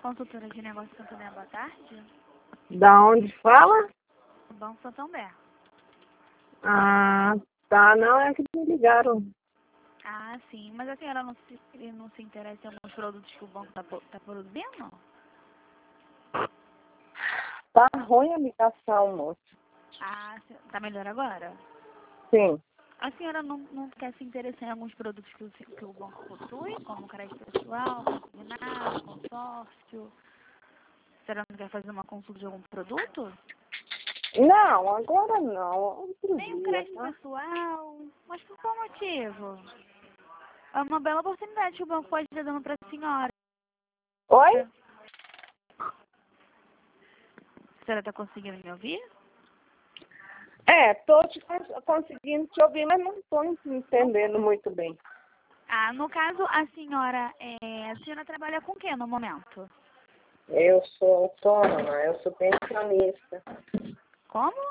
Consultora de Negócios Santander, boa tarde. Da onde fala? Banco Santander. Ah, tá. Não, é que me ligaram. Ah, sim. Mas a senhora não se interessa em alguns produtos que o banco tá produzindo? Tá ruim a ligação, moço. Ah, tá melhor agora? Sim. A senhora não quer se interessar em alguns produtos que o banco possui, como crédito pessoal, consignado, consórcio? A senhora não quer fazer uma consulta de algum produto? Não, agora não. Outro Nem o dia, crédito tá? pessoal? Mas por qual motivo? É uma bela oportunidade que o banco pode estar dando para a senhora. Oi? A senhora está conseguindo me ouvir? Tô conseguindo te ouvir, mas não tô entendendo muito bem. Ah, no caso, a senhora trabalha com o que no momento? Eu sou autônoma, eu sou pensionista. Como?